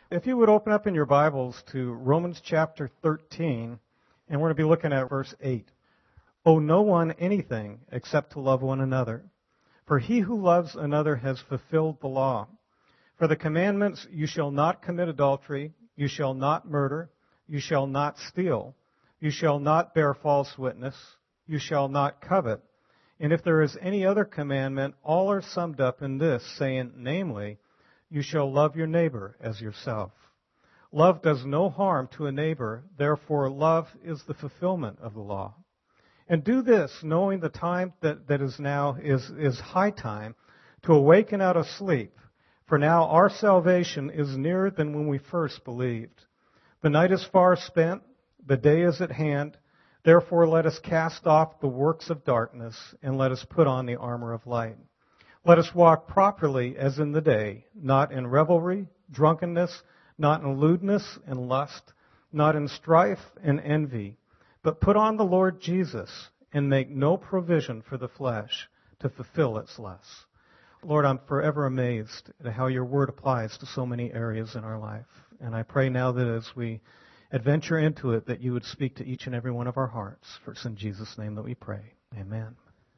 If you would open up in your Bibles to Romans chapter 13, and we're going to be looking at verse 8. Owe no one anything except to love one another. For he who loves another has fulfilled the law. For the commandments, you shall not commit adultery, you shall not murder, you shall not steal, you shall not bear false witness, you shall not covet. And if there is any other commandment, all are summed up in this, saying, namely, you shall love your neighbor as yourself. Love does no harm to a neighbor, therefore love is the fulfillment of the law. And do this, knowing the time that is now is high time to awaken out of sleep. For now our salvation is nearer than when we first believed. The night is far spent, the day is at hand. Therefore let us cast off the works of darkness, and let us put on the armor of light. Let us walk properly as in the day, not in revelry, drunkenness, not in lewdness and lust, not in strife and envy, but put on the Lord Jesus, and make no provision for the flesh to fulfill its lusts. Lord, I'm forever amazed at how your word applies to so many areas in our life. And I pray now that as we adventure into it, that you would speak to each and every one of our hearts. For it's in Jesus' name that we pray. Amen.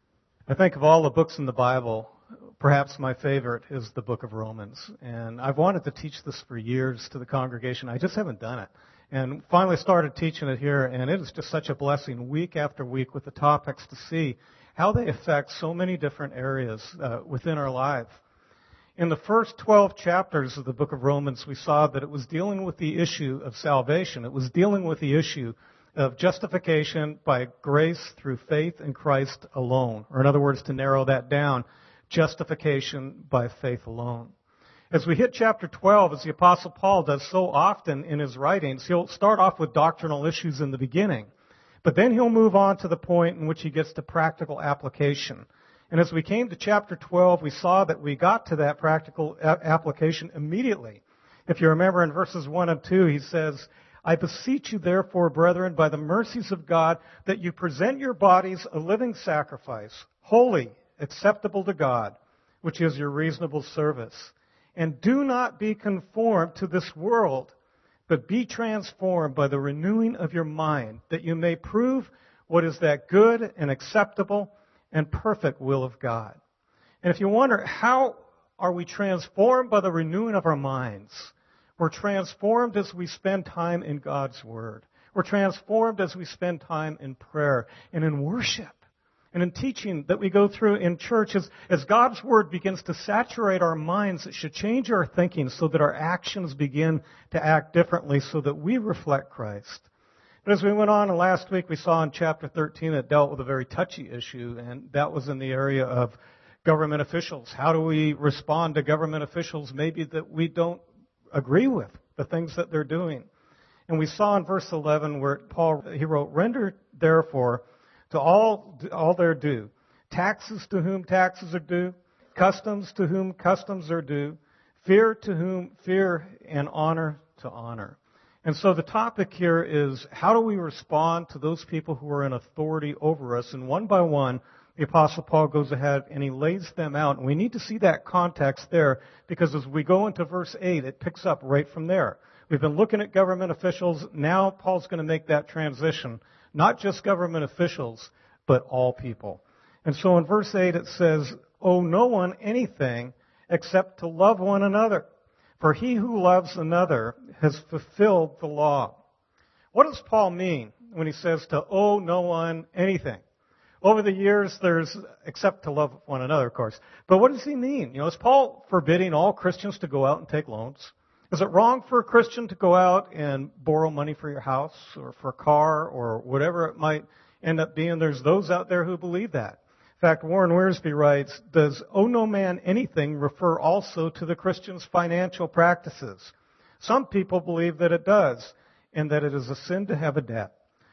I think of all the books in the Bible, perhaps my favorite is the book of Romans. And I've wanted to teach this for years to the congregation. I just haven't done it. And finally started teaching it here, and it is just such a blessing week after week with the topics to see how they affect so many different areas within our life. In the first 12 chapters of the book of Romans, we saw that it was dealing with the issue of salvation. It was dealing with the issue of justification by grace through faith in Christ alone. Or in other words, to narrow that down, justification by faith alone. As we hit chapter 12, as the Apostle Paul does so often in his writings, he'll start off with doctrinal issues in the beginning. But then he'll move on to the point in which he gets to practical application. And as we came to chapter 12, we saw that we got to that practical application immediately. If you remember in verses 1 and 2, he says, I beseech you therefore, brethren, by the mercies of God, that you present your bodies a living sacrifice, holy, acceptable to God, which is your reasonable service. And do not be conformed to this world, but be transformed by the renewing of your mind, that you may prove what is that good and acceptable and perfect will of God. And if you wonder, how are we transformed by the renewing of our minds? We're transformed as we spend time in God's Word. We're transformed as we spend time in prayer and in worship and in teaching that we go through in church. As God's Word begins to saturate our minds, it should change our thinking so that our actions begin to act differently so that we reflect Christ. But as we went on, and last week we saw in chapter 13 it dealt with a very touchy issue, and that was in the area of government officials. How do we respond to government officials maybe that we don't agree with, the things that they're doing? And we saw in verse 11 where he wrote, render therefore to all their due, taxes to whom taxes are due, customs to whom customs are due, fear to whom fear, and honor to honor. And so the topic here is, how do we respond to those people who are in authority over us? And one by one, the Apostle Paul goes ahead and he lays them out. And we need to see that context there, because as we go into verse 8, it picks up right from there. We've been looking at government officials. Now Paul's going to make that transition. Not just government officials, but all people. And so in verse 8 it says, owe no one anything except to love one another. For he who loves another has fulfilled the law. What does Paul mean when he says to owe no one anything? Over the years, except to love one another, of course. But what does he mean? Is Paul forbidding all Christians to go out and take loans? Is it wrong for a Christian to go out and borrow money for your house or for a car or whatever it might end up being? There's those out there who believe that. In fact, Warren Wiersbe writes, does owe no man anything refer also to the Christian's financial practices? Some people believe that it does, and that it is a sin to have a debt.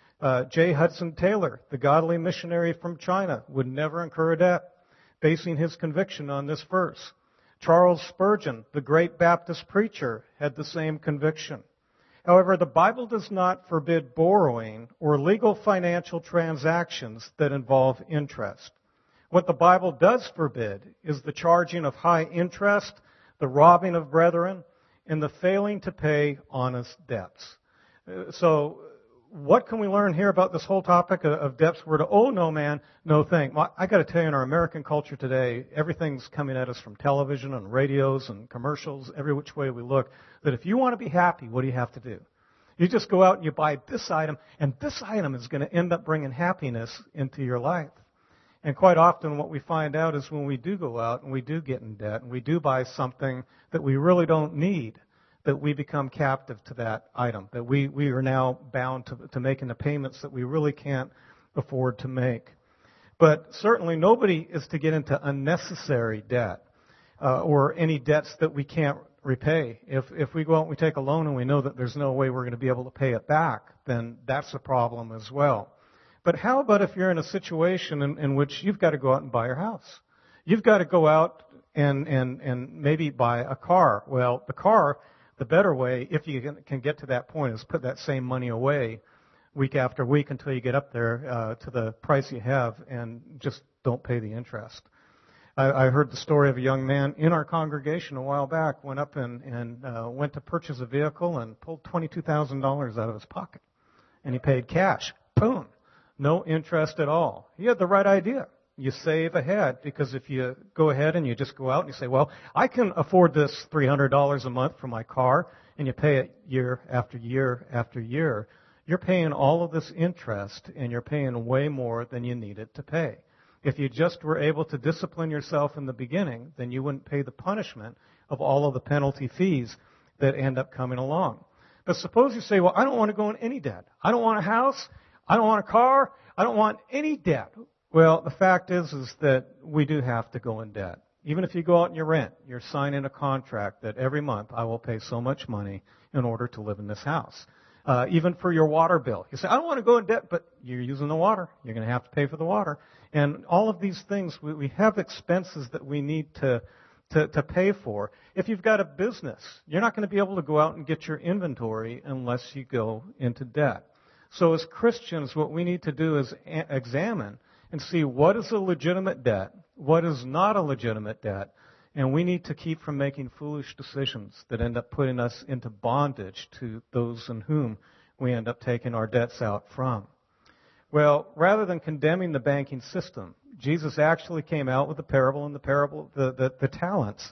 J. Hudson Taylor, the godly missionary from China, would never incur a debt, basing his conviction on this verse. Charles Spurgeon, the great Baptist preacher, had the same conviction. However, the Bible does not forbid borrowing or legal financial transactions that involve interest. What the Bible does forbid is the charging of high interest, the robbing of brethren, in the failing to pay honest debts. So what can we learn here about this whole topic of debts? We're to owe no man no thing. Well, I got to tell you, in our American culture today, everything's coming at us from television and radios and commercials, every which way we look, that if you want to be happy, what do you have to do? You just go out and you buy this item, and this item is going to end up bringing happiness into your life. And quite often what we find out is when we do go out and we do get in debt and we do buy something that we really don't need, that we become captive to that item, that we are now bound to making the payments that we really can't afford to make. But certainly nobody is to get into unnecessary debt or any debts that we can't repay. If we go out and we take a loan and we know that there's no way we're going to be able to pay it back, then that's a problem as well. But how about if you're in a situation in which you've got to go out and buy your house? You've got to go out and maybe buy a car. Well, the car, the better way, if you can get to that point, is put that same money away week after week until you get up there to the price you have and just don't pay the interest. I heard the story of a young man in our congregation a while back, went up and went to purchase a vehicle and pulled $22,000 out of his pocket. And he paid cash. Boom. No interest at all. He had the right idea. You save ahead, because if you go ahead and you just go out and you say, well, I can afford this $300 a month for my car, and you pay it year after year after year, you're paying all of this interest, and you're paying way more than you needed to pay. If you just were able to discipline yourself in the beginning, then you wouldn't pay the punishment of all of the penalty fees that end up coming along. But suppose you say, well, I don't want to go in any debt. I don't want a house. I don't want a car. I don't want any debt. Well, the fact is that we do have to go in debt. Even if you go out and you rent, you're signing a contract that every month I will pay so much money in order to live in this house. Even for your water bill. You say, I don't want to go in debt, but you're using the water. You're going to have to pay for the water. And all of these things, we have expenses that we need to pay for. If you've got a business, you're not going to be able to go out and get your inventory unless you go into debt. So as Christians, what we need to do is examine and see what is a legitimate debt, what is not a legitimate debt, and we need to keep from making foolish decisions that end up putting us into bondage to those in whom we end up taking our debts out from. Well, rather than condemning the banking system, Jesus actually came out with the parable of the talents,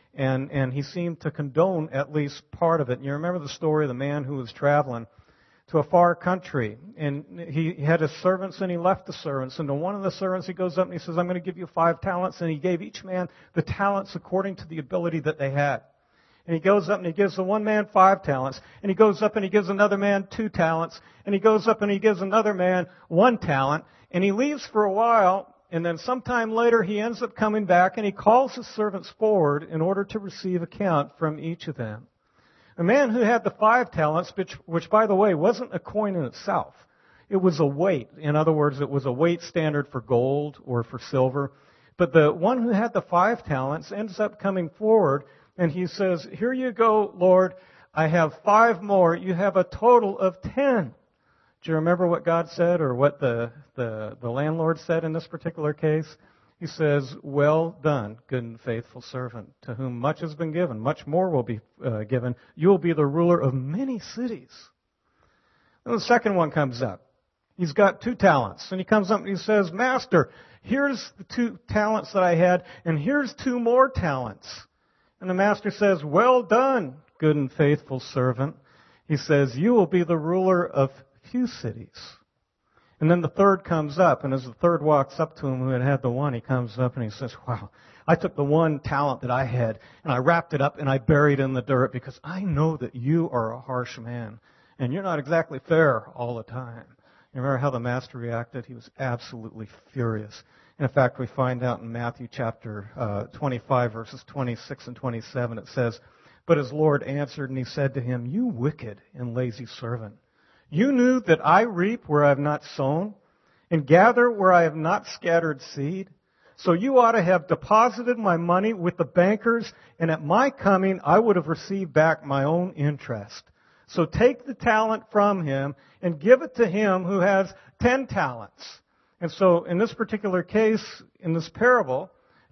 and he seemed to condone at least part of it. And you remember the story of the man who was traveling to a far country, and he had his servants, and he left the servants. And to one of the servants, he goes up and he says, I'm going to give you 5 talents. And he gave each man the talents according to the ability that they had. And he goes up and he gives the one man 5 talents. And he goes up and he gives another man 2 talents. And he goes up and he gives another man 1 talent. And he leaves for a while, and then sometime later he ends up coming back, and he calls his servants forward in order to receive account from each of them. A man who had the 5 talents, which by the way, wasn't a coin in itself. It was a weight. In other words, it was a weight standard for gold or for silver. But the one who had the 5 talents ends up coming forward, and he says, here you go, Lord, I have 5 more. You have a total of 10. Do you remember what God said, or what the landlord said in this particular case? He says, well done, good and faithful servant, to whom much has been given, much more will be given. You will be the ruler of many cities. And the second one comes up. He's got 2 talents. And he comes up and he says, Master, here's the 2 talents that I had, and here's 2 more talents. And the master says, well done, good and faithful servant. He says, you will be the ruler of few cities. And then the third comes up, and as the third walks up to him who had the 1, he comes up and he says, wow, I took the 1 talent that I had, and I wrapped it up and I buried it in the dirt, because I know that you are a harsh man, and you're not exactly fair all the time. You remember how the master reacted? He was absolutely furious. And in fact, we find out in Matthew chapter 25, verses 26 and 27, it says, but his Lord answered and he said to him, you wicked and lazy servant, you knew that I reap where I have not sown, and gather where I have not scattered seed. So you ought to have deposited my money with the bankers, and at my coming I would have received back my own interest. So take the talent from him and give it to him who has 10 talents. And so in this particular case, in this parable,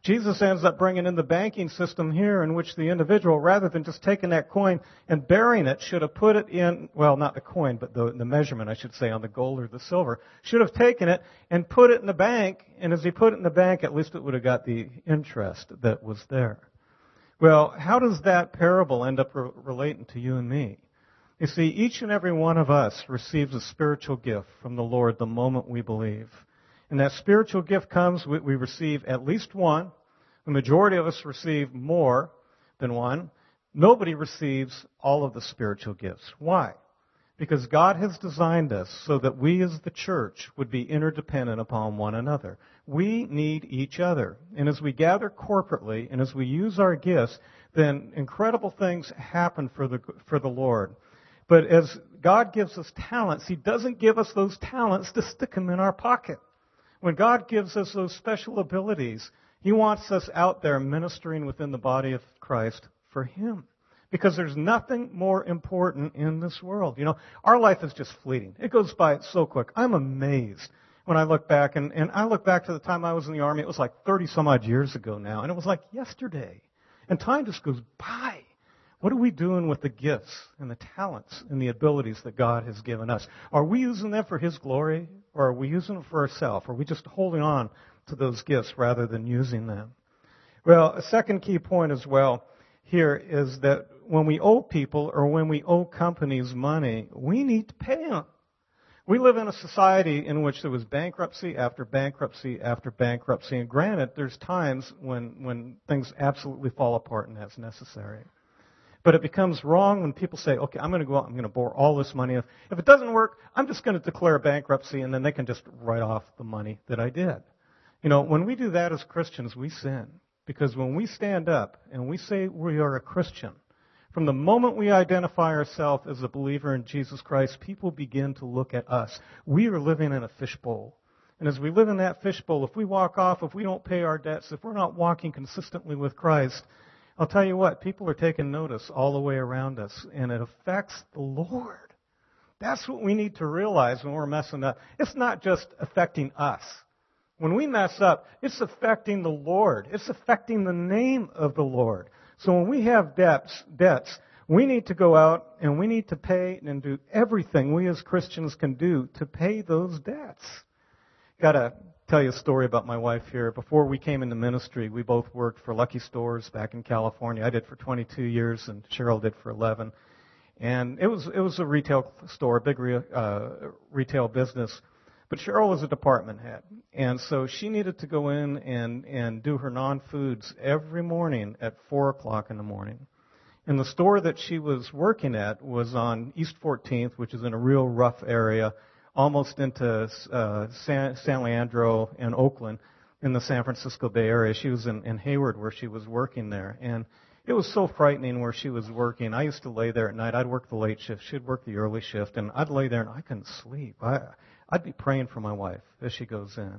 Jesus ends up bringing in the banking system here in which the individual, rather than just taking that coin and burying it, should have put it in, well, not the coin, but the measurement, I should say, on the gold or the silver, should have taken it and put it in the bank, and as he put it in the bank, at least it would have got the interest that was there. Well, how does that parable end up relating to you and me? You see, each and every one of us receives a spiritual gift from the Lord the moment we believe. And that spiritual gift comes, we receive at least one. The majority of us receive more than one. Nobody receives all of the spiritual gifts. Why? Because God has designed us so that we as the church would be interdependent upon one another. We need each other. And as we gather corporately and as we use our gifts, then incredible things happen for the Lord. But as God gives us talents, He doesn't give us those talents to stick them in our pocket. When God gives us those special abilities, He wants us out there ministering within the body of Christ for Him. Because there's nothing more important in this world. You know, our life is just fleeting. It goes by so quick. I'm amazed when I look back, and I look back to the time I was in the Army. It was like 30 some odd years ago now, and it was like yesterday. And time just goes by. What are we doing with the gifts and the talents and the abilities that God has given us? Are we using them for His glory, or are we using them for ourselves? Are we just holding on to those gifts rather than using them? Well, a second key point as well here is that when we owe people or when we owe companies money, we need to pay them. We live in a society in which there was bankruptcy after bankruptcy after bankruptcy. And granted, there's times when things absolutely fall apart and that's necessary. But it becomes wrong when people say, okay, I'm going to go out, I'm going to borrow all this money. If it doesn't work, I'm just going to declare bankruptcy, and then they can just write off the money that I did. You know, when we do that as Christians, we sin. Because when we stand up and we say we are a Christian, from the moment we identify ourselves as a believer in Jesus Christ, people begin to look at us. We are living in a fishbowl. And as we live in that fishbowl, if we walk off, if we don't pay our debts, if we're not walking consistently with Christ, I'll tell you what, people are taking notice all the way around us, and it affects the Lord. That's what we need to realize when we're messing up. It's not just affecting us. When we mess up, it's affecting the Lord. It's affecting the name of the Lord. So when we have debts, we need to go out and we need to pay and do everything we as Christians can do to pay those debts. Got to tell you a story about my wife here. Before we came into ministry, we both worked for Lucky Stores back in California. I did for 22 years, and Cheryl did for 11. And it was a retail store, a big retail business. But Cheryl was a department head, and so she needed to go in and do her non-foods every morning at 4 o'clock in the morning. And the store that she was working at was on East 14th, which is in a real rough area, almost into San Leandro and Oakland in the San Francisco Bay Area. She was in Hayward where she was working there. And it was so frightening where she was working. I used to lay there at night. I'd work the late shift. She'd work the early shift. And I'd lay there and I couldn't sleep. I'd be praying for my wife as she goes in.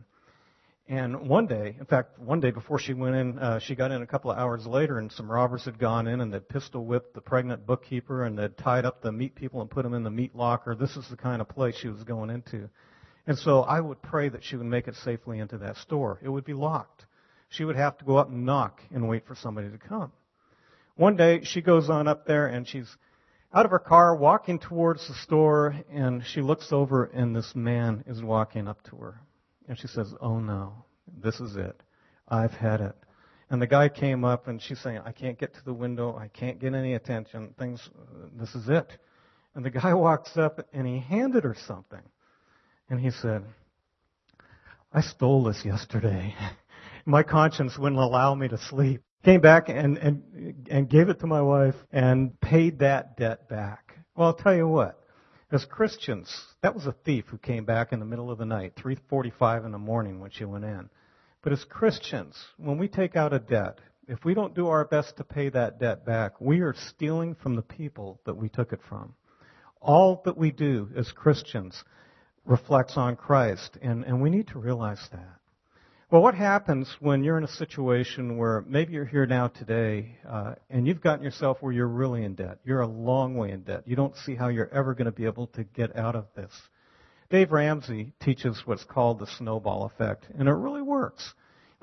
And one day before she went in, she got in a couple of hours later, and some robbers had gone in and they'd pistol whipped the pregnant bookkeeper and they'd tied up the meat people and put them in the meat locker. This is the kind of place she was going into. And so I would pray that she would make it safely into that store. It would be locked. She would have to go up and knock and wait for somebody to come. One day she goes on up there and she's out of her car walking towards the store, and she looks over and this man is walking up to her. And she says, oh no, this is it. I've had it. And the guy came up and she's saying, I can't get to the window. I can't get any attention. This is it. And the guy walks up and he handed her something. And he said, I stole this yesterday. My conscience wouldn't allow me to sleep. Came back and gave it to my wife and paid that debt back. Well, I'll tell you what. As Christians, that was a thief who came back in the middle of the night, 3:45 in the morning when she went in. But as Christians, when we take out a debt, if we don't do our best to pay that debt back, we are stealing from the people that we took it from. All that we do as Christians reflects on Christ, and we need to realize that. Well, what happens when you're in a situation where maybe you're here now today and you've gotten yourself where you're really in debt? You're a long way in debt. You don't see how you're ever going to be able to get out of this. Dave Ramsey teaches what's called the snowball effect, and it really works.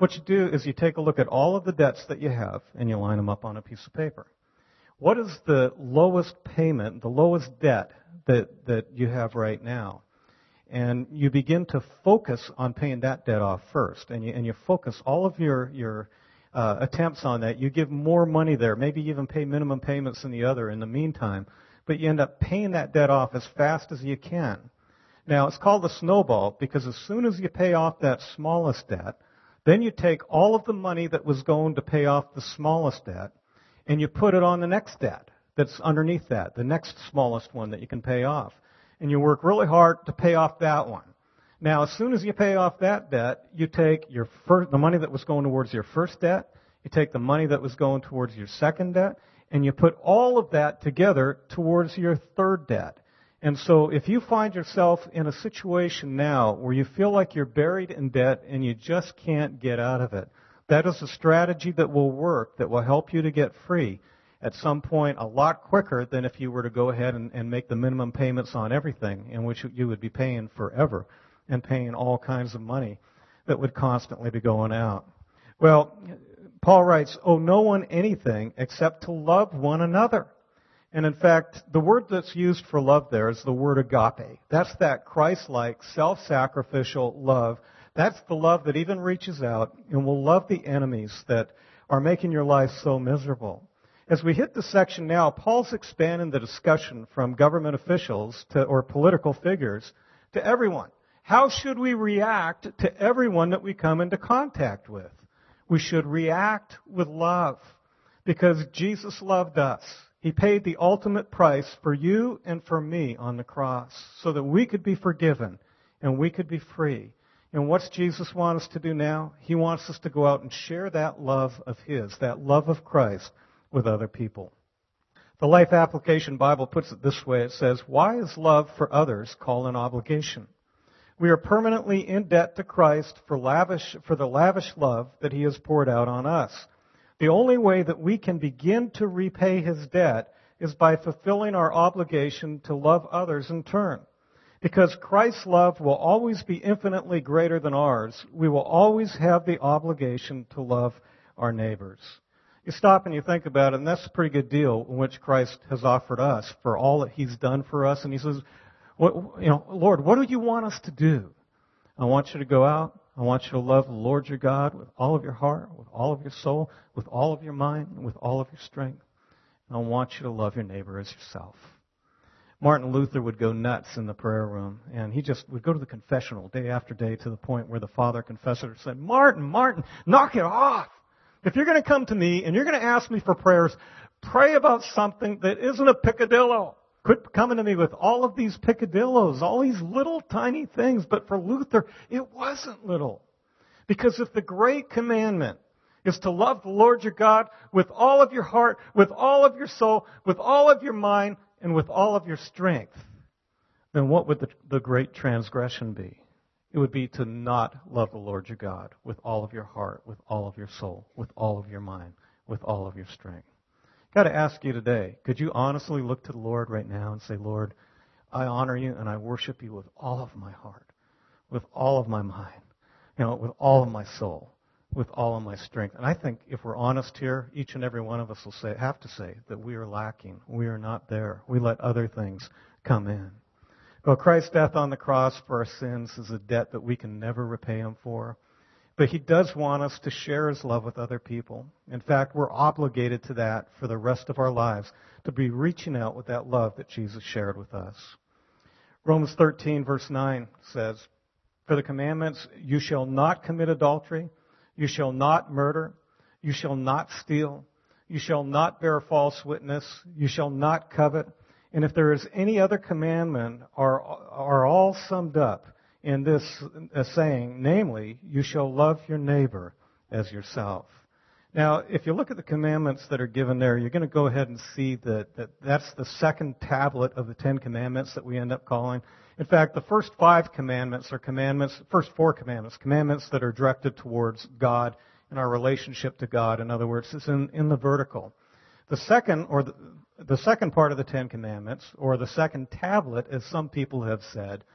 what you do is you take a look at all of the debts that you have and you line them up on a piece of paper. What is the lowest payment, the lowest debt that you have right now? And you begin to focus on paying that debt off first. And you focus all of your attempts on that. You give more money there. Maybe even pay minimum payments in the other in the meantime. But you end up paying that debt off as fast as you can. Now, it's called a snowball because as soon as you pay off that smallest debt, then you take all of the money that was going to pay off the smallest debt and you put it on the next debt that's underneath that, the next smallest one that you can pay off. And you work really hard to pay off that one. Now, as soon as you pay off that debt, you take the money that was going towards your first debt, you take the money that was going towards your second debt, and you put all of that together towards your third debt. And so if you find yourself in a situation now where you feel like you're buried in debt and you just can't get out of it, that is a strategy that will work, that will help you to get free at some point a lot quicker than if you were to go ahead and make the minimum payments on everything, in which you would be paying forever and paying all kinds of money that would constantly be going out. Well, Paul writes, owe no one anything except to love one another. And in fact, the word that's used for love there is the word agape. That's that Christ-like, self-sacrificial love. That's the love that even reaches out and will love the enemies that are making your life so miserable. As we hit this section now, Paul's expanding the discussion from government officials or political figures to everyone. How should we react to everyone that we come into contact with? We should react with love because Jesus loved us. He paid the ultimate price for you and for me on the cross so that we could be forgiven and we could be free. And what's Jesus want us to do now? He wants us to go out and share that love of His, that love of Christ with other people. The Life Application Bible puts it this way. It says, why is love for others called an obligation? We are permanently in debt to Christ for the lavish love that He has poured out on us. The only way that we can begin to repay His debt is by fulfilling our obligation to love others in turn. Because Christ's love will always be infinitely greater than ours, we will always have the obligation to love our neighbors. You stop and you think about it, and that's a pretty good deal in which Christ has offered us for all that He's done for us. And He says, Lord, what do you want us to do? I want you to go out. I want you to love the Lord your God with all of your heart, with all of your soul, with all of your mind, and with all of your strength. And I want you to love your neighbor as yourself. Martin Luther would go nuts in the prayer room, and he just would go to the confessional day after day to the point where the father confessor said, Martin, knock it off. If you're going to come to me and you're going to ask me for prayers, pray about something that isn't a picadillo. Quit coming to me with all of these picadillos, all these little tiny things. But for Luther, it wasn't little. Because if the great commandment is to love the Lord your God with all of your heart, with all of your soul, with all of your mind, and with all of your strength, then what would the great transgression be? It would be to not love the Lord your God with all of your heart, with all of your soul, with all of your mind, with all of your strength. Got to ask you today, could you honestly look to the Lord right now and say, Lord, I honor you and I worship you with all of my heart, with all of my mind, with all of my soul, with all of my strength. And I think if we're honest here, each and every one of us will have to say that we are lacking. We are not there. We let other things come in. Well, Christ's death on the cross for our sins is a debt that we can never repay Him for. But He does want us to share His love with other people. In fact, we're obligated to that for the rest of our lives, to be reaching out with that love that Jesus shared with us. Romans 13, verse 9 says, for the commandments, you shall not commit adultery, you shall not murder, you shall not steal, you shall not bear false witness, you shall not covet. And if there is any other commandment, are all summed up in this saying, namely, you shall love your neighbor as yourself. Now, if you look at the commandments that are given there, you're going to go ahead and see that that's the second tablet of the Ten Commandments that we end up calling. In fact, the first five commandments are first four commandments that are directed towards God and our relationship to God. In other words, it's in the vertical. The second part of the Ten Commandments, or the second tablet, as some people have said,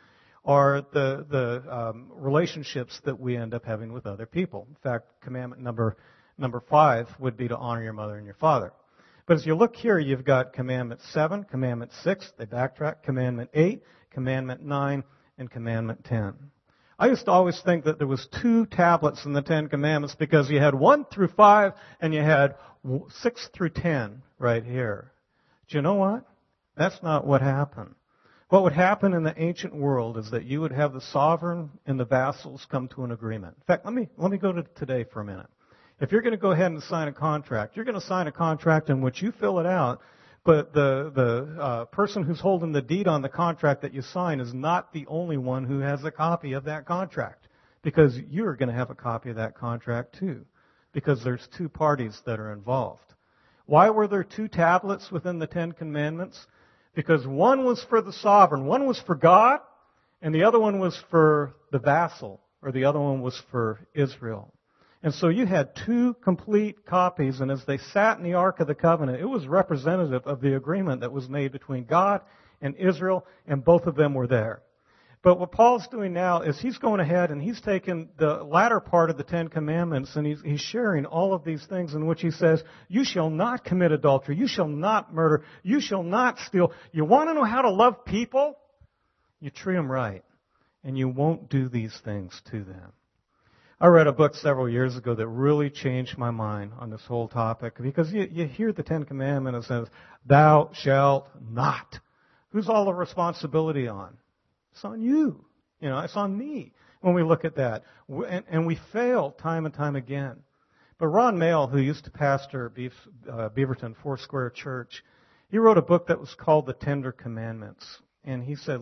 are the relationships that we end up having with other people. In fact, commandment number 5 would be to honor your mother and your father. But as you look here, you've got commandment 7, commandment 6, they backtrack, commandment 8, commandment 9, and commandment 10. I used to always think that there was 2 tablets in the 10 commandments because you had 1 through 5 and you had 6 through 10 right here. Do you know what? That's not what happened. What would happen in the ancient world is that you would have the sovereign and the vassals come to an agreement. In fact, let me go to today for a minute. If you're going to go ahead and sign a contract, you're going to sign a contract in which you fill it out, but the person who's holding the deed on the contract that you sign is not the only one who has a copy of that contract, because you're going to have a copy of that contract too, because there's 2 parties that are involved. Why were there 2 tablets within the 10 commandments? Because one was for the sovereign, one was for God, and the other one was for the vassal, or the other one was for Israel. And so you had 2 complete copies, and as they sat in the Ark of the Covenant, it was representative of the agreement that was made between God and Israel, and both of them were there. But what Paul's doing now is he's going ahead and he's taken the latter part of the 10 Commandments, and he's sharing all of these things in which he says, you shall not commit adultery, you shall not murder, you shall not steal. You want to know how to love people? You treat them right, and you won't do these things to them. I read a book several years ago that really changed my mind on this whole topic, because you hear the 10 Commandments and it says, thou shalt not. Who's all the responsibility on? It's on you. It's on me when we look at that. And we fail time and time again. But Ron Mayle, who used to pastor Beaverton Foursquare Church, he wrote a book that was called The Tender Commandments. And he said,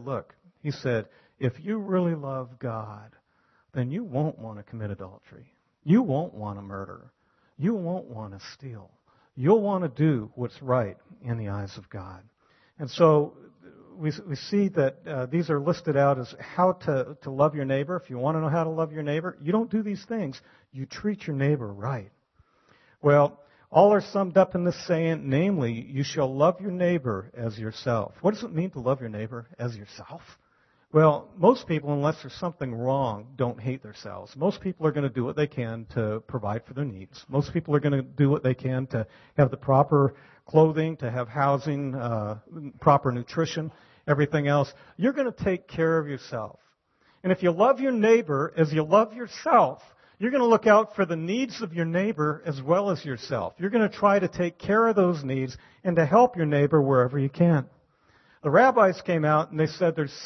if you really love God, then you won't want to commit adultery. You won't want to murder. You won't want to steal. You'll want to do what's right in the eyes of God. And so we see that these are listed out as how to love your neighbor. If you want to know how to love your neighbor, you don't do these things. You treat your neighbor right. Well, all are summed up in this saying, namely, you shall love your neighbor as yourself. What does it mean to love your neighbor as yourself? Well, most people, unless there's something wrong, don't hate themselves. Most people are going to do what they can to provide for their needs. Most people are going to do what they can to have the proper clothing, to have housing, proper nutrition, everything else. You're going to take care of yourself. And if you love your neighbor as you love yourself, you're going to look out for the needs of your neighbor as well as yourself. You're going to try to take care of those needs and to help your neighbor wherever you can. The rabbis came out and they said there's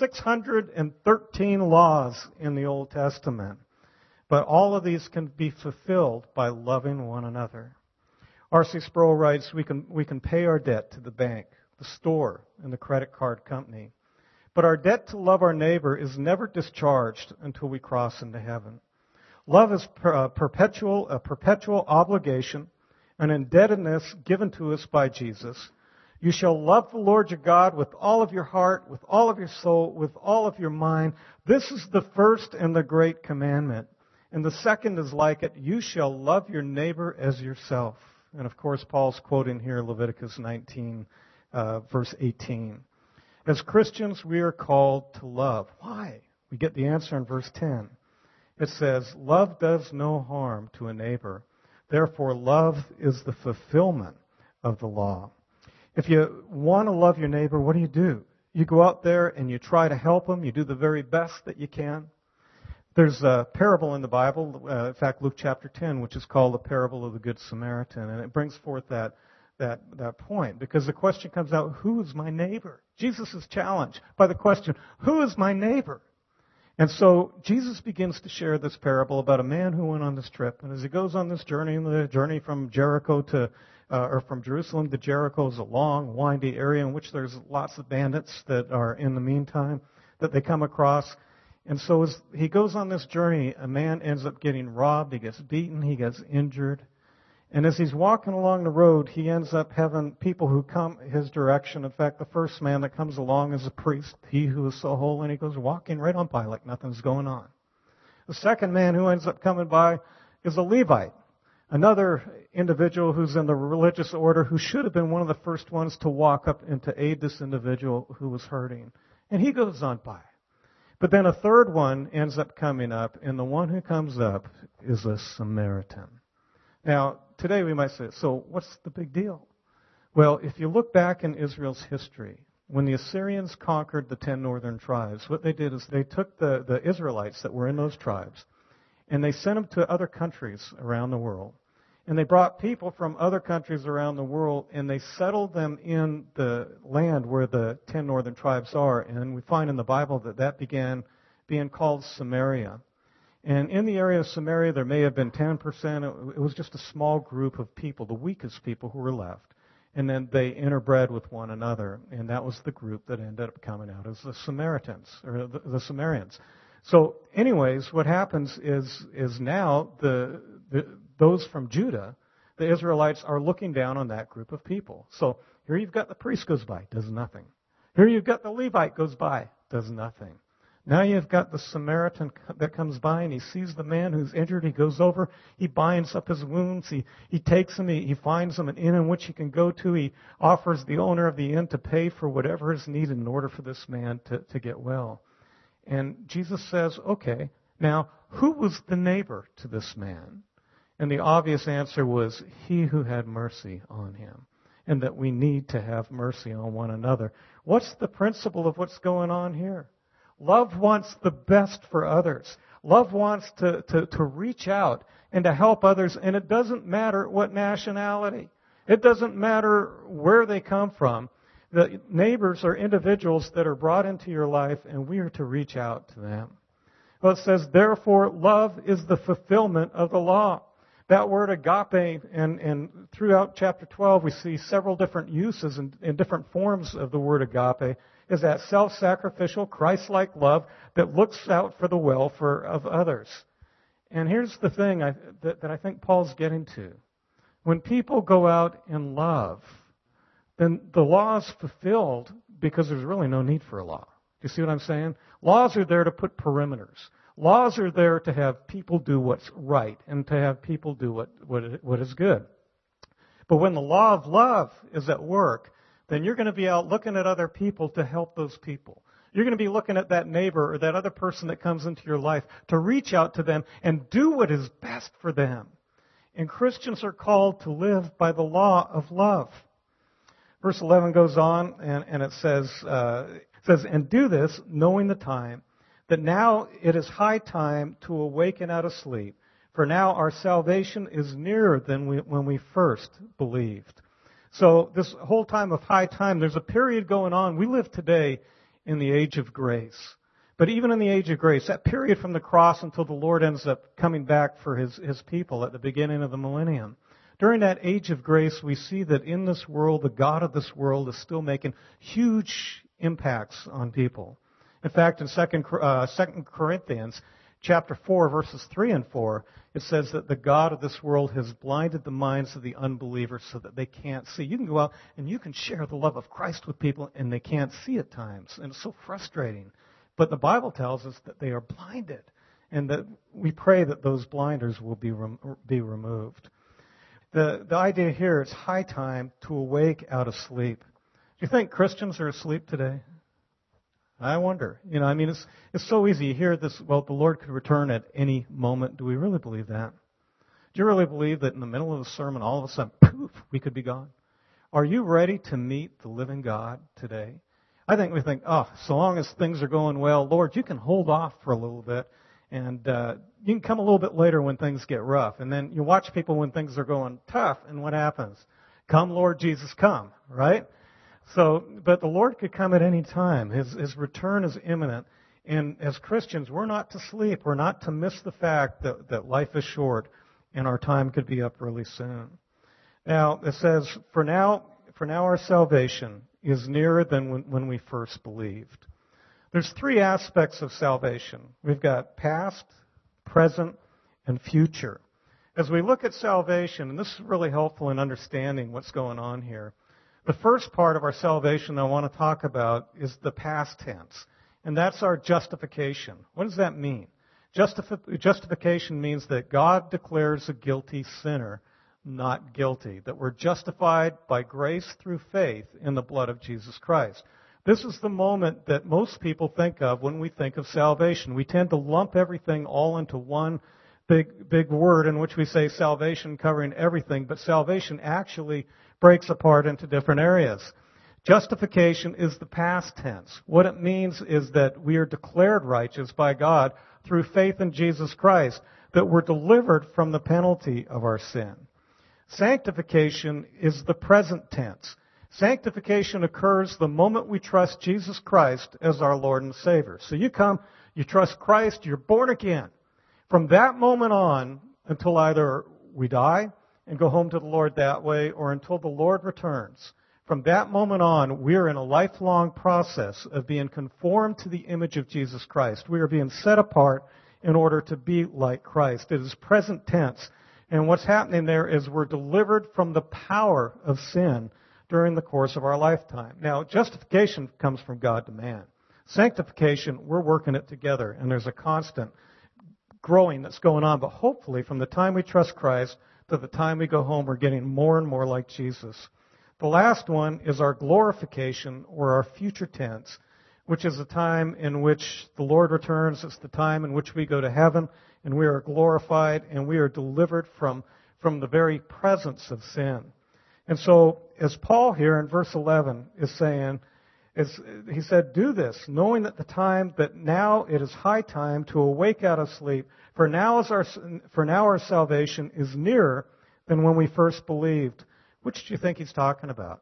613 laws in the Old Testament, but all of these can be fulfilled by loving one another. R.C. Sproul writes, we can pay our debt to the bank, the store, and the credit card company, but our debt to love our neighbor is never discharged until we cross into heaven. Love is a perpetual obligation, an indebtedness given to us by Jesus. You shall love the Lord your God with all of your heart, with all of your soul, with all of your mind. This is the first and the great commandment. And the second is like it. You shall love your neighbor as yourself. And of course, Paul's quoting here Leviticus 19, verse 18. As Christians, we are called to love. Why? We get the answer in verse 10. It says, love does no harm to a neighbor. Therefore, love is the fulfillment of the law. If you want to love your neighbor, what do? You go out there and you try to help them. You do the very best that you can. There's a parable in the Bible, in fact, Luke chapter 10, which is called the parable of the Good Samaritan. And it brings forth that point, because the question comes out, who is my neighbor? Jesus is challenged by the question, who is my neighbor? And so Jesus begins to share this parable about a man who went on this trip. And as he goes on this journey, the journey from from Jerusalem to Jericho is a long, windy area in which there's lots of bandits that are in the meantime that they come across. And so as he goes on this journey, a man ends up getting robbed, he gets beaten, he gets injured. And as he's walking along the road, he ends up having people who come his direction. In fact, the first man that comes along is a priest, he who is so holy, and he goes walking right on by like nothing's going on. The second man who ends up coming by is a Levite, another individual who's in the religious order who should have been one of the first ones to walk up and to aid this individual who was hurting. And he goes on by. But then a third one ends up coming up, and the one who comes up is a Samaritan. Now, today we might say, so what's the big deal? Well, if you look back in Israel's history, when the Assyrians conquered the 10 northern tribes, what they did is they took the Israelites that were in those tribes, and they sent them to other countries around the world. And they brought people from other countries around the world, and they settled them in the land where the 10 northern tribes are. And we find in the Bible that began being called Samaria. And in the area of Samaria, there may have been 10%. It was just a small group of people, the weakest people who were left. And then they interbred with one another. And that was the group that ended up coming out as the Samaritans, or the Samaritans. So anyways, what happens is now those from Judah, the Israelites, are looking down on that group of people. So here you've got the priest goes by, does nothing. Here you've got the Levite goes by, does nothing. Now you've got the Samaritan that comes by and he sees the man who's injured. He goes over, he binds up his wounds, he takes him, he finds him an inn in which he can go to. He offers the owner of the inn to pay for whatever is needed in order for this man to get well. And Jesus says, okay, now who was the neighbor to this man? And the obvious answer was he who had mercy on him, and that we need to have mercy on one another. What's the principle of what's going on here? Love wants the best for others. Love wants to reach out and to help others, and it doesn't matter what nationality. It doesn't matter where they come from. The neighbors are individuals that are brought into your life, and we are to reach out to them. Well, it says, therefore, love is the fulfillment of the law. That word agape, and throughout chapter 12, we see several different uses and different forms of the word agape, is that self-sacrificial, Christ-like love that looks out for the welfare of others. And here's the thing that I think Paul's getting to. When people go out in love, then the law is fulfilled because there's really no need for a law. Do you see what I'm saying? Laws are there to put perimeters. Laws are there to have people do what's right and to have people do what is good. But when the law of love is at work, then you're going to be out looking at other people to help those people. You're going to be looking at that neighbor or that other person that comes into your life to reach out to them and do what is best for them. And Christians are called to live by the law of love. Verse 11 goes on and it says, and do this knowing the time, that now it is high time to awaken out of sleep, for now our salvation is nearer than when we first believed. So this whole time of high time, there's a period going on. We live today in the age of grace. But even in the age of grace, that period from the cross until the Lord ends up coming back for his people at the beginning of the millennium, during that age of grace, we see that in this world, the God of this world is still making huge impacts on people. In fact, in 2 Corinthians chapter 4, verses 3 and 4, it says that the God of this world has blinded the minds of the unbelievers so that they can't see. You can go out and you can share the love of Christ with people and they can't see at times. And it's so frustrating. But the Bible tells us that they are blinded and that we pray that those blinders will be removed. The idea here is high time to awake out of sleep. Do you think Christians are asleep today? I wonder. It's so easy. You hear this, well, the Lord could return at any moment. Do we really believe that? Do you really believe that in the middle of the sermon, all of a sudden, poof, we could be gone? Are you ready to meet the living God today? I think we think, so long as things are going well, Lord, you can hold off for a little bit, and you can come a little bit later when things get rough. And then you watch people when things are going tough, and what happens? Come, Lord Jesus, come, right? So, but the Lord could come at any time. His return is imminent. And as Christians, we're not to sleep. We're not to miss the fact that life is short and our time could be up really soon. Now, it says, for now our salvation is nearer than when we first believed. There's three aspects of salvation. We've got past, present, and future. As we look at salvation, and this is really helpful in understanding what's going on here, the first part of our salvation I want to talk about is the past tense, and that's our justification. What does that mean? Justification means that God declares a guilty sinner not guilty, that we're justified by grace through faith in the blood of Jesus Christ. This is the moment that most people think of when we think of salvation. We tend to lump everything all into one big word in which we say salvation covering everything, but salvation actually breaks apart into different areas. Justification is the past tense. What it means is that we are declared righteous by God through faith in Jesus Christ, that we're delivered from the penalty of our sin. Sanctification is the present tense. Sanctification occurs the moment we trust Jesus Christ as our Lord and Savior. So you come, you trust Christ, you're born again. From that moment on, until either we die and go home to the Lord that way, or until the Lord returns, from that moment on, we are in a lifelong process of being conformed to the image of Jesus Christ. We are being set apart in order to be like Christ. It is present tense. And what's happening there is we're delivered from the power of sin during the course of our lifetime. Now, justification comes from God to man. Sanctification, we're working it together, and there's a constant growing that's going on. But hopefully, from the time we trust Christ to the time we go home, we're getting more and more like Jesus. The last one is our glorification, or our future tense, which is the time in which the Lord returns. It's the time in which we go to heaven, and we are glorified, and we are delivered from the very presence of sin. And so, as Paul here in verse 11 is saying, he said, do this, knowing that now it is high time to awake out of sleep, for now our salvation is nearer than when we first believed. Which do you think he's talking about?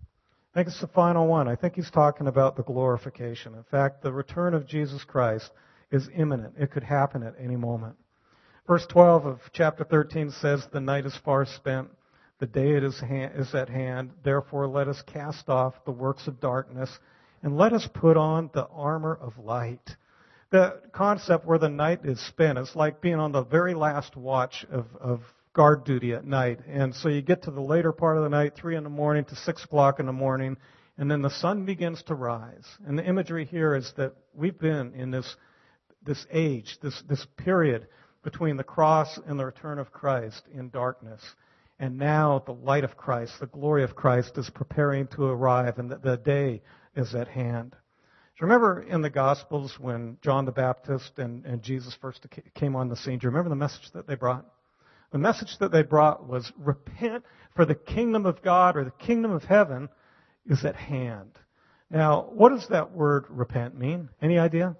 I think it's the final one. I think he's talking about the glorification. In fact, the return of Jesus Christ is imminent. It could happen at any moment. Verse 12 of chapter 13 says, the night is far spent. The day is at hand. Therefore, let us cast off the works of darkness and let us put on the armor of light. The concept where the night is spent is like being on the very last watch of guard duty at night. And so you get to the later part of the night, 3 in the morning to 6 o'clock in the morning, and then the sun begins to rise. And the imagery here is that we've been in this age, this period between the cross and the return of Christ in darkness. And now the light of Christ, the glory of Christ is preparing to arrive, and the day is at hand. Do you remember in the Gospels when John the Baptist and Jesus first came on the scene? Do you remember the message that they brought? The message that they brought was, repent, for the kingdom of God, or the kingdom of heaven, is at hand. Now, what does that word repent mean? Any idea?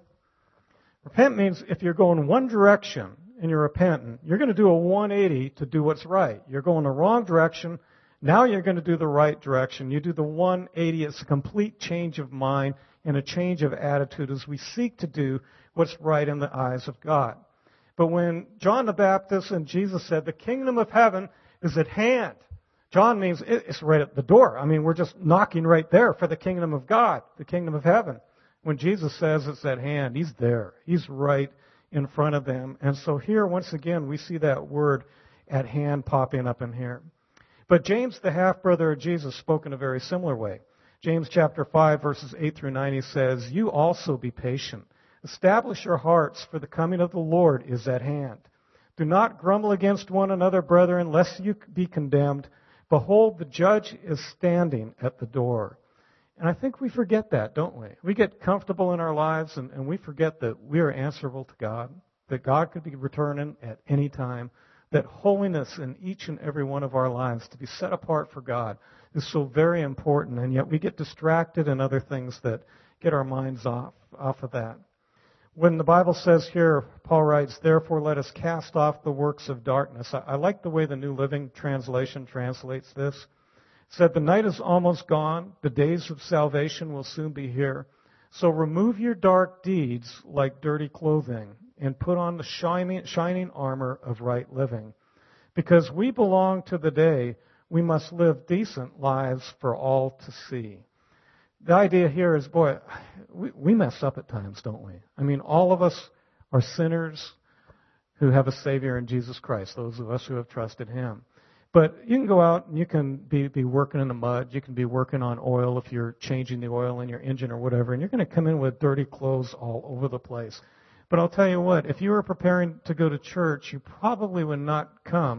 Repent means if you're going one direction and you're repentant, you're going to do a 180 to do what's right. You're going the wrong direction. Now you're going to do the right direction. You do the 180. It's a complete change of mind and a change of attitude as we seek to do what's right in the eyes of God. But when John the Baptist and Jesus said, the kingdom of heaven is at hand, John means it's right at the door. I mean, we're just knocking right there for the kingdom of God, the kingdom of heaven. When Jesus says it's at hand, he's there. He's right in front of them. And so here, once again, we see that word at hand popping up in here. But James, the half-brother of Jesus, spoke in a very similar way. James chapter 5, verses 8 through 9, he says, you also be patient. Establish your hearts, for the coming of the Lord is at hand. Do not grumble against one another, brethren, lest you be condemned. Behold, the judge is standing at the door. And I think we forget that, don't we? We get comfortable in our lives and we forget that we are answerable to God, that God could be returning at any time, that holiness in each and every one of our lives, to be set apart for God, is so very important, and yet we get distracted in other things that get our minds off of that. When the Bible says here, Paul writes, therefore let us cast off the works of darkness. I like the way the New Living Translation translates this. It said, the night is almost gone. The days of salvation will soon be here. So remove your dark deeds like dirty clothing and put on the shining armor of right living. Because we belong to the day, we must live decent lives for all to see. The idea here is, boy, we mess up at times, don't we? I mean, all of us are sinners who have a Savior in Jesus Christ, those of us who have trusted Him. But you can go out and you can be working in the mud. You can be working on oil if you're changing the oil in your engine or whatever, and you're going to come in with dirty clothes all over the place. But I'll tell you what, if you were preparing to go to church, you probably would not come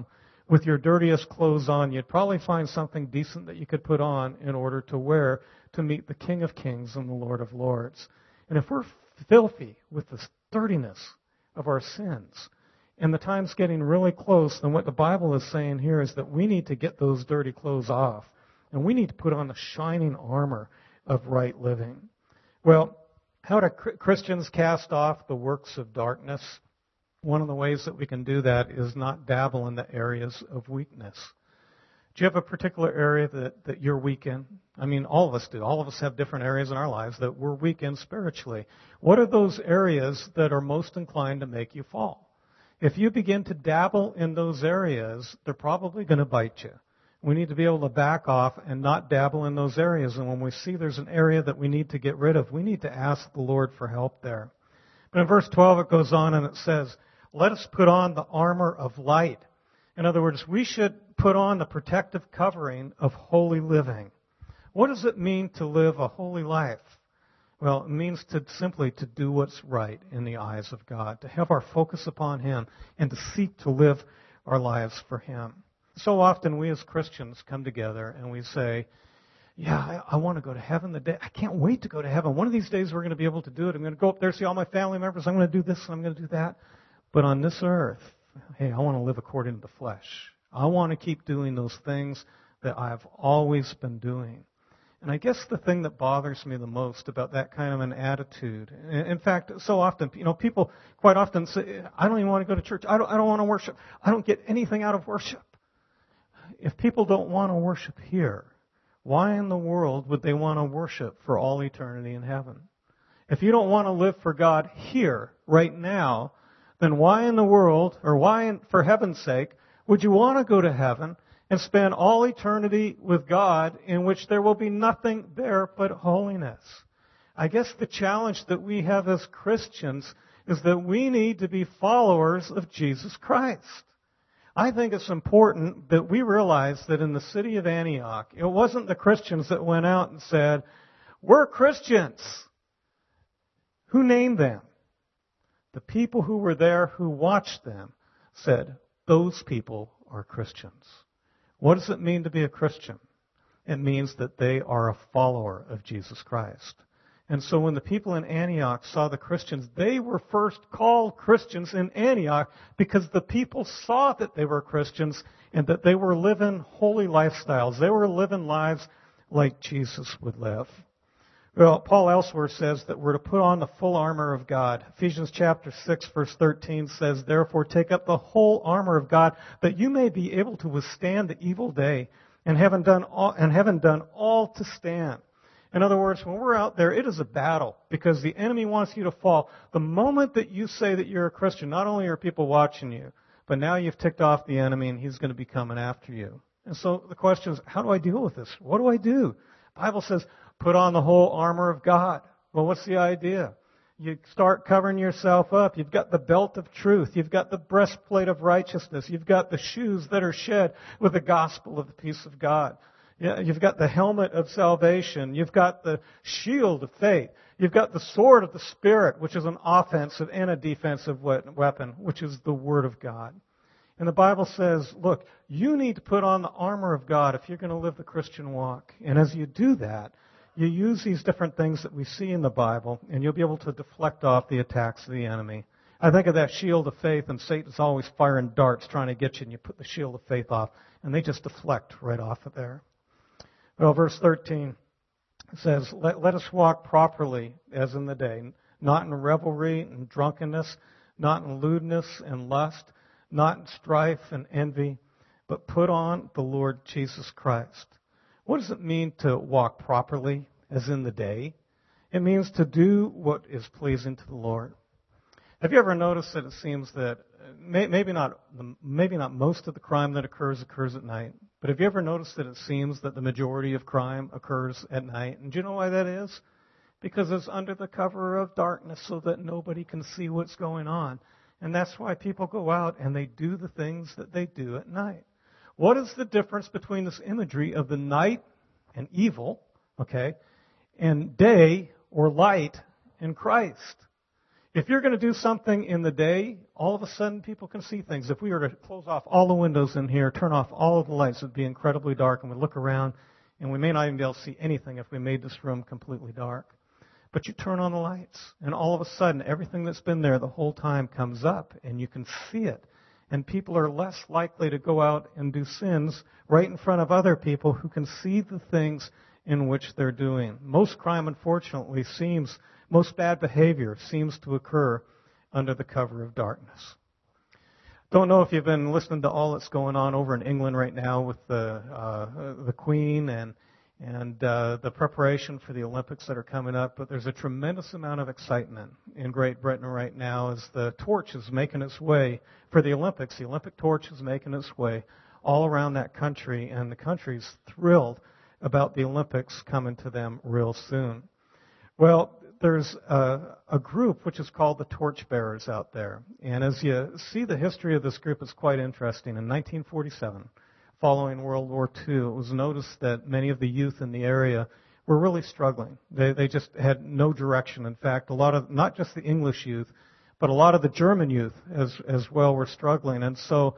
with your dirtiest clothes on, you'd probably find something decent that you could put on in order to wear to meet the King of Kings and the Lord of Lords. And if we're filthy with the dirtiness of our sins, and the time's getting really close, then what the Bible is saying here is that we need to get those dirty clothes off, and we need to put on the shining armor of right living. Well, how do Christians cast off the works of darkness? One of the ways that we can do that is not dabble in the areas of weakness. Do you have a particular area that you're weak in? I mean, all of us do. All of us have different areas in our lives that we're weak in spiritually. What are those areas that are most inclined to make you fall? If you begin to dabble in those areas, they're probably going to bite you. We need to be able to back off and not dabble in those areas. And when we see there's an area that we need to get rid of, we need to ask the Lord for help there. But in verse 12 it goes on and it says, let us put on the armor of light. In other words, we should put on the protective covering of holy living. What does it mean to live a holy life? Well, it means simply to do what's right in the eyes of God, to have our focus upon Him and to seek to live our lives for Him. So often we as Christians come together and we say, yeah, I want to go to heaven. I can't wait to go to heaven. One of these days we're going to be able to do it. I'm going to go up there, see all my family members. I'm going to do this and I'm going to do that. But on this earth, hey, I want to live according to the flesh. I want to keep doing those things that I've always been doing. And I guess the thing that bothers me the most about that kind of an attitude, in fact, so often, people quite often say, I don't even want to go to church. I don't want to worship. I don't get anything out of worship. If people don't want to worship here, why in the world would they want to worship for all eternity in heaven? If you don't want to live for God here, right now, then why in the world, or for heaven's sake, would you want to go to heaven and spend all eternity with God in which there will be nothing there but holiness? I guess the challenge that we have as Christians is that we need to be followers of Jesus Christ. I think it's important that we realize that in the city of Antioch, it wasn't the Christians that went out and said, we're Christians. Who named them? The people who were there who watched them said, those people are Christians. What does it mean to be a Christian? It means that they are a follower of Jesus Christ. And so when the people in Antioch saw the Christians, they were first called Christians in Antioch because the people saw that they were Christians and that they were living holy lifestyles. They were living lives like Jesus would live. Well, Paul elsewhere says that we're to put on the full armor of God. Ephesians chapter 6 verse 13 says, therefore take up the whole armor of God that you may be able to withstand the evil day and having done all to stand. In other words, when we're out there, it is a battle because the enemy wants you to fall. The moment that you say that you're a Christian, not only are people watching you, but now you've ticked off the enemy and he's going to be coming after you. And so the question is, how do I deal with this? What do I do? The Bible says, put on the whole armor of God. Well, what's the idea? You start covering yourself up. You've got the belt of truth. You've got the breastplate of righteousness. You've got the shoes that are shed with the gospel of the peace of God. You've got the helmet of salvation. You've got the shield of faith. You've got the sword of the Spirit, which is an offensive and a defensive weapon, which is the Word of God. And the Bible says, look, you need to put on the armor of God if you're going to live the Christian walk. And as you do that, you use these different things that we see in the Bible, and you'll be able to deflect off the attacks of the enemy. I think of that shield of faith, and Satan's always firing darts trying to get you, and you put the shield of faith off, and they just deflect right off of there. Well, verse 13 says, let us walk properly as in the day, not in revelry and drunkenness, not in lewdness and lust, not in strife and envy, but put on the Lord Jesus Christ. What does it mean to walk properly as in the day? It means to do what is pleasing to the Lord. Have you ever noticed that it seems that maybe not most of the crime that occurs at night, but have you ever noticed that it seems that the majority of crime occurs at night? And do you know why that is? Because it's under the cover of darkness so that nobody can see what's going on. And that's why people go out and they do the things that they do at night. What is the difference between this imagery of the night and evil, and day or light in Christ? If you're going to do something in the day, all of a sudden people can see things. If we were to close off all the windows in here, turn off all of the lights, it would be incredibly dark, and we look around, and we may not even be able to see anything if we made this room completely dark. But you turn on the lights, and all of a sudden everything that's been there the whole time comes up, and you can see it. And people are less likely to go out and do sins right in front of other people who can see the things in which they're doing. Most crime, unfortunately, most bad behavior seems to occur under the cover of darkness. Don't know if you've been listening to all that's going on over in England right now with the Queen and the preparation for the Olympics that are coming up, but there's a tremendous amount of excitement in Great Britain right now as the torch is making its way for the Olympics. The Olympic torch is making its way all around that country, and the country's thrilled about the Olympics coming to them real soon. Well, there's a group which is called the Torchbearers out there. And as you see the history of this group, it's quite interesting. In 1947, following World War II, it was noticed that many of the youth in the area were really struggling. They just had no direction. In fact, a lot of, not just the English youth, but a lot of the German youth as well were struggling. And so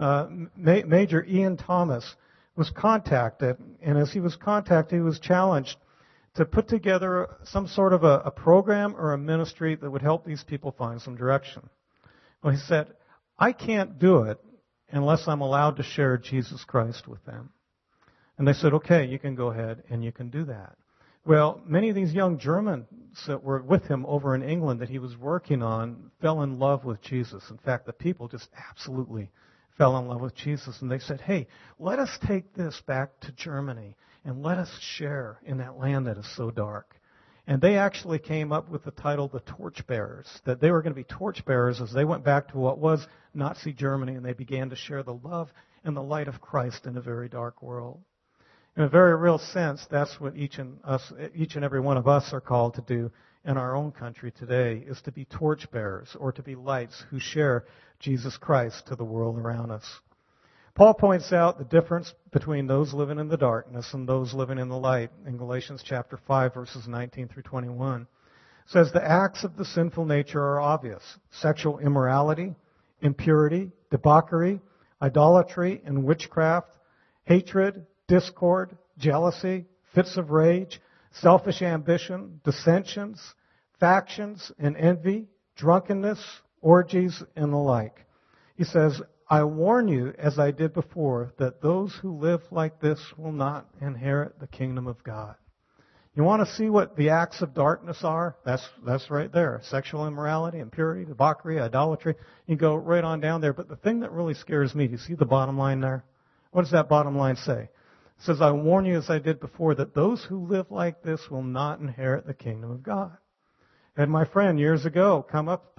Major Ian Thomas was contacted, and as he was contacted, he was challenged to put together some sort of a program or a ministry that would help these people find some direction. Well, he said, I can't do it unless I'm allowed to share Jesus Christ with them. And they said, okay, you can go ahead and you can do that. Well, many of these young Germans that were with him over in England that he was working on fell in love with Jesus. In fact, the people just absolutely fell in love with Jesus. And they said, hey, let us take this back to Germany and let us share in that land that is so dark. And they actually came up with the title The Torchbearers, that they were going to be torchbearers as they went back to what was Nazi Germany, and they began to share the love and the light of Christ in a very dark world. In a very real sense, that's what each and every one of us are called to do in our own country today, is to be torchbearers or to be lights who share Jesus Christ to the world around us. Paul points out the difference between those living in the darkness and those living in the light in Galatians chapter 5, verses 19 through 21. It says, the acts of the sinful nature are obvious: sexual immorality, impurity, debauchery, idolatry and witchcraft, hatred, discord, jealousy, fits of rage, selfish ambition, dissensions, factions and envy, drunkenness, orgies, and the like. He says, I warn you, as I did before, that those who live like this will not inherit the kingdom of God. You want to see what the acts of darkness are? That's right there. Sexual immorality, impurity, debauchery, idolatry. You go right on down there. But the thing that really scares me, do you see the bottom line there? What does that bottom line say? It says, I warn you, as I did before, that those who live like this will not inherit the kingdom of God. And my friend years ago come up,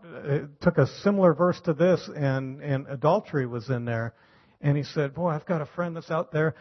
took a similar verse to this, and adultery was in there. And he said, boy, I've got a friend that's out there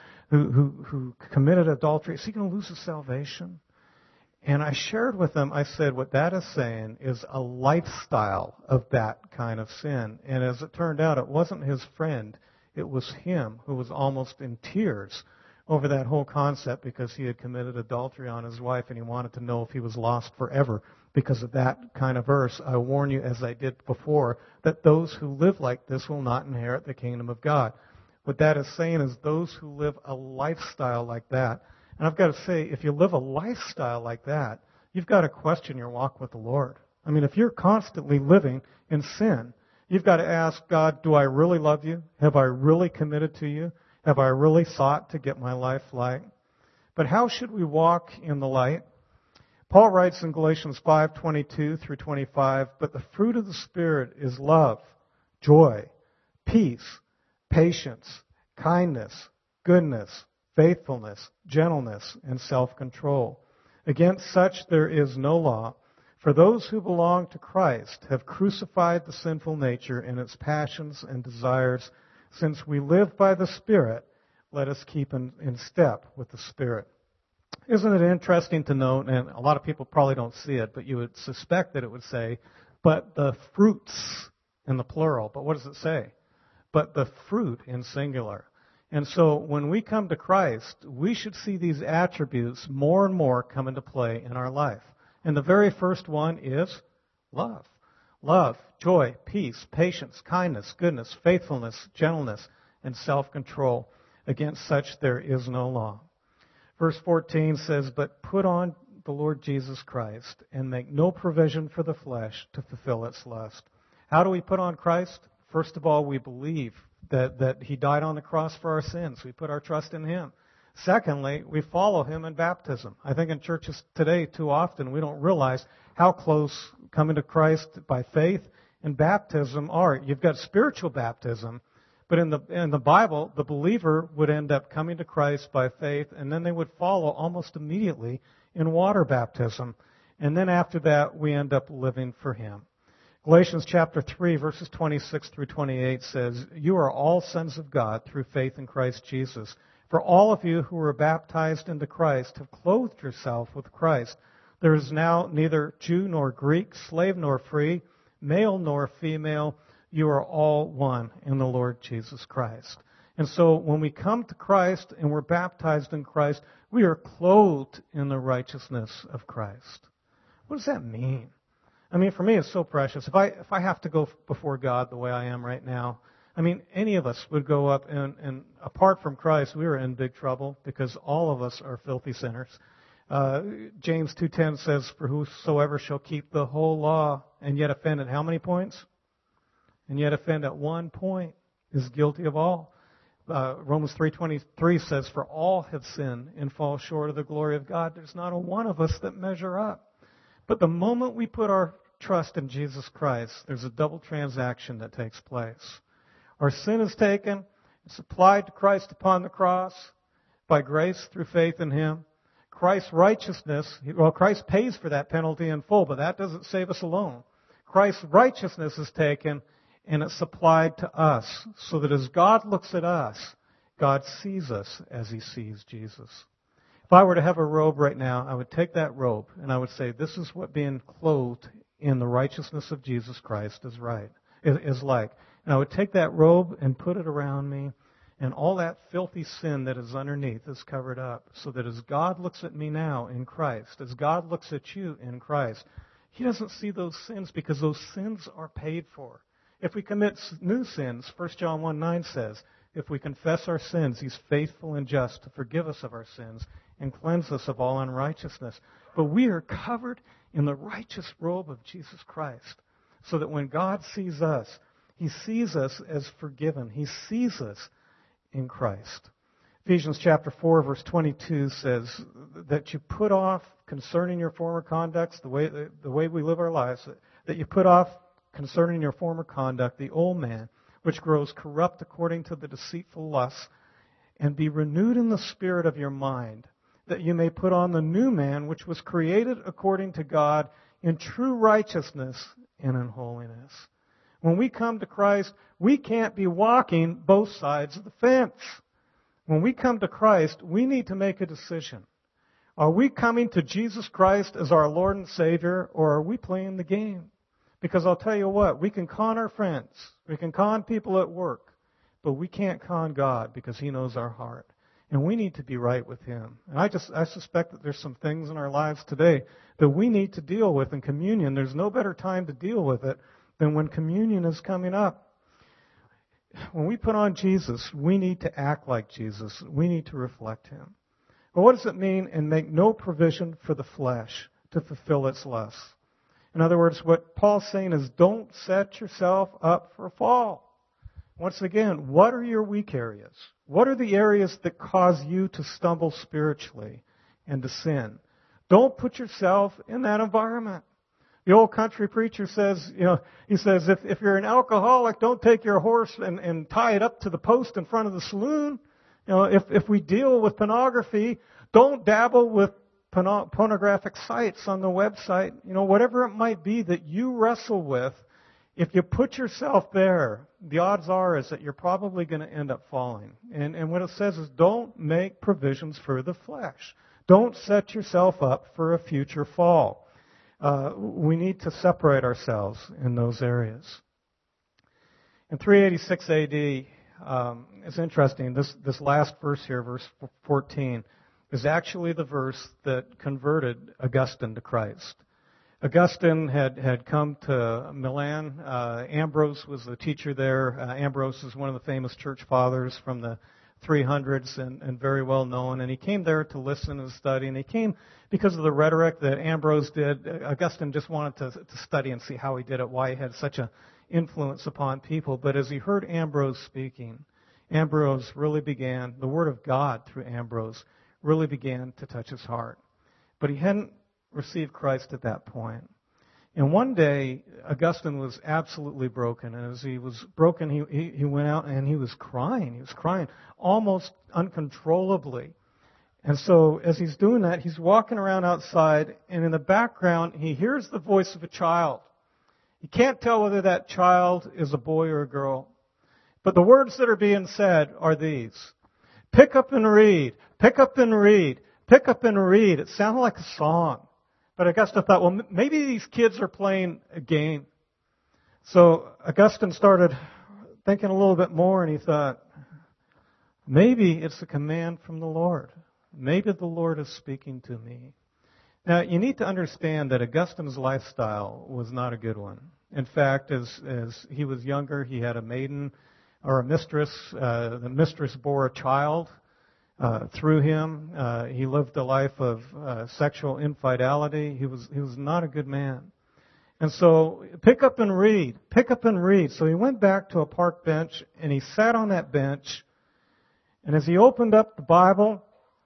who committed adultery. Is he going to lose his salvation? And I shared with him, I said, what that is saying is a lifestyle of that kind of sin. And as it turned out, it wasn't his friend. It was him who was almost in tears over that whole concept because he had committed adultery on his wife, and he wanted to know if he was lost forever because of that kind of verse. I warn you, as I did before, that those who live like this will not inherit the kingdom of God. What that is saying is those who live a lifestyle like that. And I've got to say, if you live a lifestyle like that, you've got to question your walk with the Lord. I mean, if you're constantly living in sin, you've got to ask God, do I really love you? Have I really committed to you? Have I really sought to get my life right? But how should we walk in the light? Paul writes in Galatians 5:22 through 25, but the fruit of the Spirit is love, joy, peace, patience, kindness, goodness, faithfulness, gentleness, and self-control. Against such there is no law. For those who belong to Christ have crucified the sinful nature in its passions and desires. Since we live by the Spirit, let us keep in step with the Spirit. Isn't it interesting to note, and a lot of people probably don't see it, but you would suspect that it would say, but the fruits in the plural. But what does it say? But the fruit in singular. And so when we come to Christ, we should see these attributes more and more come into play in our life. And the very first one is Love. Love, joy, peace, patience, kindness, goodness, faithfulness, gentleness, and self-control. Against such there is no law. Verse 14 says, but put on the Lord Jesus Christ and make no provision for the flesh to fulfill its lust. How do we put on Christ? First of all, we believe that He died on the cross for our sins. We put our trust in Him. Secondly, we follow Him in baptism. I think in churches today, too often, we don't realize how close coming to Christ by faith and baptism are. You've got spiritual baptism, but in the Bible, the believer would end up coming to Christ by faith, and then they would follow almost immediately in water baptism. And then after that, we end up living for Him. Galatians chapter 3, verses 26 through 28 says, you are all sons of God through faith in Christ Jesus. For all of you who were baptized into Christ have clothed yourself with Christ. There is now neither Jew nor Greek, slave nor free, male nor female. You are all one in the Lord Jesus Christ. And so when we come to Christ and we're baptized in Christ, we are clothed in the righteousness of Christ. What does that mean? I mean, for me, it's so precious. If I have to go before God the way I am right now, I mean, any of us would go up and apart from Christ, we are in big trouble because all of us are filthy sinners. James 2:10 says, for whosoever shall keep the whole law and yet offend at how many points? And yet offend at one point is guilty of all. Romans 3:23 says, for all have sinned and fall short of the glory of God. There's not a one of us that measure up. But the moment we put our trust in Jesus Christ, there's a double transaction that takes place. Our sin is taken, it's applied to Christ upon the cross by grace through faith in Him. Christ's righteousness, Christ pays for that penalty in full, but that doesn't save us alone. Christ's righteousness is taken and it's applied to us so that as God looks at us, God sees us as He sees Jesus. If I were to have a robe right now, I would take that robe and I would say, this is what being clothed in the righteousness of Jesus Christ is like. And I would take that robe and put it around me, and all that filthy sin that is underneath is covered up, so that as God looks at me now in Christ, as God looks at you in Christ, He doesn't see those sins because those sins are paid for. If we commit new sins, 1 John 1:9 says, if we confess our sins, He's faithful and just to forgive us of our sins and cleanse us of all unrighteousness. But we are covered in the righteous robe of Jesus Christ, so that when God sees us, He sees us as forgiven. He sees us in Christ. Ephesians chapter 4, verse 22 says that you put off concerning your former conducts, the way we live our lives, that you put off concerning your former conduct the old man, which grows corrupt according to the deceitful lusts, and be renewed in the spirit of your mind, that you may put on the new man, which was created according to God in true righteousness and in holiness. When we come to Christ, we can't be walking both sides of the fence. When we come to Christ, we need to make a decision. Are we coming to Jesus Christ as our Lord and Savior, or are we playing the game? Because I'll tell you what, we can con our friends, we can con people at work, but we can't con God because He knows our heart. And we need to be right with Him. And I suspect that there's some things in our lives today that we need to deal with in communion. There's no better time to deal with it than when communion is coming up. When we put on Jesus, we need to act like Jesus. We need to reflect Him. But what does it mean, and make no provision for the flesh to fulfill its lusts? In other words, what Paul's saying is, don't set yourself up for a fall. Once again, what are your weak areas? What are the areas that cause you to stumble spiritually and to sin? Don't put yourself in that environment. The old country preacher says, he says, if you're an alcoholic, don't take your horse and tie it up to the post in front of the saloon. If we deal with pornography, don't dabble with pornographic sites on the website. Whatever it might be that you wrestle with, if you put yourself there, the odds are is that you're probably going to end up falling. And what it says is, don't make provisions for the flesh. Don't set yourself up for a future fall. We need to separate ourselves in those areas. In 386 AD, it's interesting, this last verse here, verse 14, is actually the verse that converted Augustine to Christ. Augustine had come to Milan. Ambrose was the teacher there. Ambrose is one of the famous church fathers from the 300s and very well known. And he came there to listen and study. And he came because of the rhetoric that Ambrose did. Augustine just wanted to study and see how he did it, why he had such an influence upon people. But as he heard Ambrose speaking, Ambrose really began, the Word of God through Ambrose really began to touch his heart. But he hadn't received Christ at that point. And one day, Augustine was absolutely broken. And as he was broken, he went out and he was crying. He was crying almost uncontrollably. And so as he's doing that, he's walking around outside, and in the background, he hears the voice of a child. He can't tell whether that child is a boy or a girl. But the words that are being said are these: pick up and read, pick up and read, pick up and read. It sounded like a song. But Augustine thought, well, maybe these kids are playing a game. So Augustine started thinking a little bit more, and he thought, maybe it's a command from the Lord. Maybe the Lord is speaking to me. Now, you need to understand that Augustine's lifestyle was not a good one. In fact, as he was younger, he had a maiden or a mistress. The mistress bore a child through him. He lived a life of sexual infidelity. He was not a good man. And so, pick up and read. Pick up and read. So he went back to a park bench, and he sat on that bench. And as he opened up the Bible,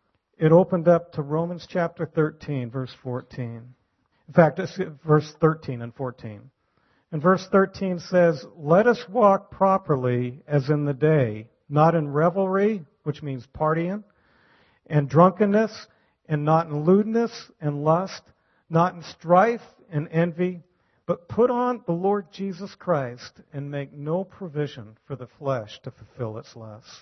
it opened up to Romans chapter 13, verse 14. In fact, it's verse 13 and 14. And verse 13 says, "Let us walk properly as in the day, not in revelry," which means partying, "and drunkenness, and not in lewdness and lust, not in strife and envy, but put on the Lord Jesus Christ and make no provision for the flesh to fulfill its lusts."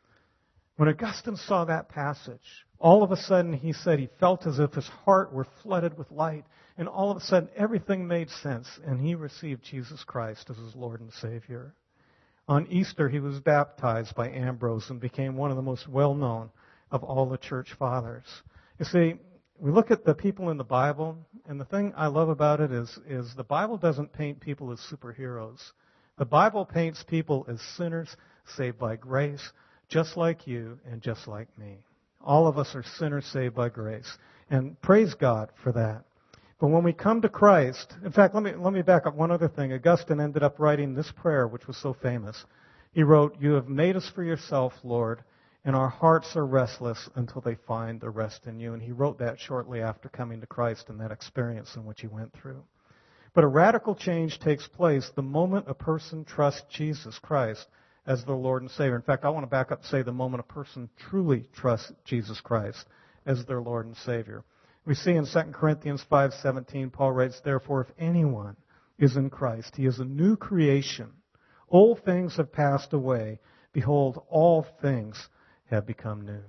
When Augustine saw that passage, all of a sudden he said he felt as if his heart were flooded with light, and all of a sudden everything made sense, and he received Jesus Christ as his Lord and Savior. On Easter, he was baptized by Ambrose and became one of the most well-known of all the church fathers. You see, we look at the people in the Bible, and the thing I love about it is the Bible doesn't paint people as superheroes. The Bible paints people as sinners saved by grace, just like you and just like me. All of us are sinners saved by grace, and praise God for that. But when we come to Christ, in fact, let me back up one other thing. Augustine ended up writing this prayer, which was so famous. He wrote, "You have made us for yourself, Lord, and our hearts are restless until they find the rest in you." And he wrote that shortly after coming to Christ and that experience in which he went through. But a radical change takes place the moment a person trusts Jesus Christ as their Lord and Savior. In fact, I want to back up and say the moment a person truly trusts Jesus Christ as their Lord and Savior. We see in 2 Corinthians 5:17, Paul writes, "Therefore, if anyone is in Christ, he is a new creation. Old things have passed away. Behold, all things have become new."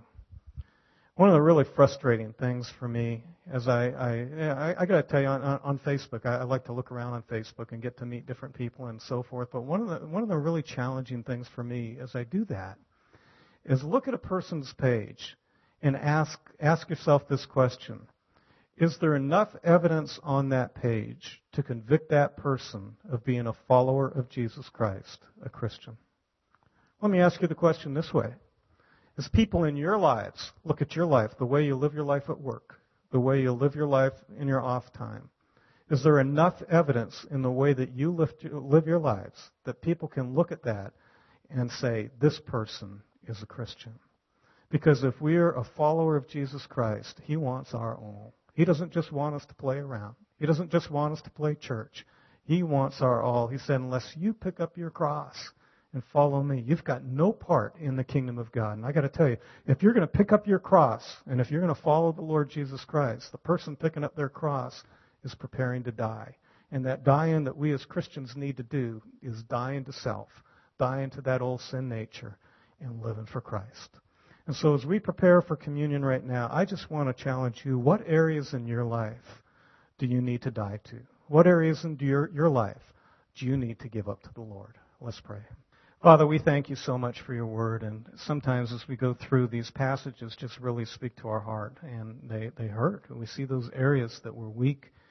One of the really frustrating things for me, as I got to tell you, on Facebook, I like to look around on Facebook and get to meet different people and so forth. But one of the really challenging things for me as I do that is look at a person's page and ask yourself this question: is there enough evidence on that page to convict that person of being a follower of Jesus Christ, a Christian? Let me ask you the question this way. As people in your lives look at your life, the way you live your life at work, the way you live your life in your off time, is there enough evidence in the way that you live your lives that people can look at that and say, this person is a Christian? Because if we're a follower of Jesus Christ, He wants our all. He doesn't just want us to play around. He doesn't just want us to play church. He wants our all. He said, unless you pick up your cross and follow me, you've got no part in the kingdom of God. And I got to tell you, if you're going to pick up your cross and if you're going to follow the Lord Jesus Christ, the person picking up their cross is preparing to die. And that dying that we as Christians need to do is dying to self, dying to that old sin nature, and living for Christ. And so as we prepare for communion right now, I just want to challenge you, what areas in your life do you need to die to? What areas in your life do you need to give up to the Lord? Let's pray. Father, we thank you so much for your word, and sometimes as we go through these passages just really speak to our heart, and they hurt. We see those areas that we're weak,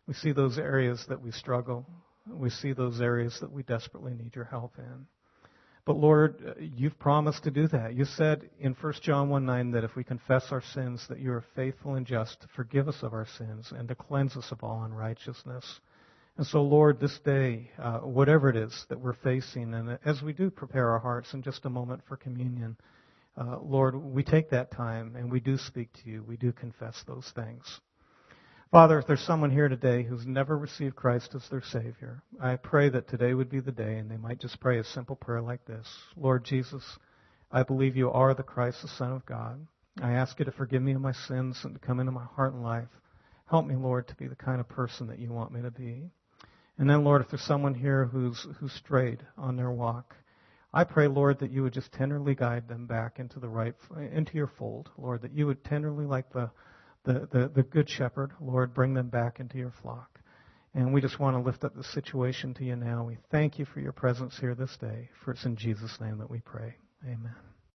We see those areas that we struggle. We see those areas that we desperately need your help in. But Lord, you've promised to do that. You said in 1 John 1:9 that if we confess our sins, that you are faithful and just to forgive us of our sins and to cleanse us of all unrighteousness. And so, Lord, this day, whatever it is that we're facing, and as we do prepare our hearts in just a moment for communion, Lord, we take that time and we do speak to you. We do confess those things. Father, if there's someone here today who's never received Christ as their Savior, I pray that today would be the day and they might just pray a simple prayer like this. Lord Jesus, I believe you are the Christ, the Son of God. I ask you to forgive me of my sins and to come into my heart and life. Help me, Lord, to be the kind of person that you want me to be. And then, Lord, if there's someone here who's strayed on their walk, I pray, Lord, that you would just tenderly guide them back into your fold, Lord, that you would tenderly, like the good shepherd, Lord, bring them back into your flock. And we just want to lift up the situation to you now. We thank you for your presence here this day. For it's in Jesus' name that we pray. Amen.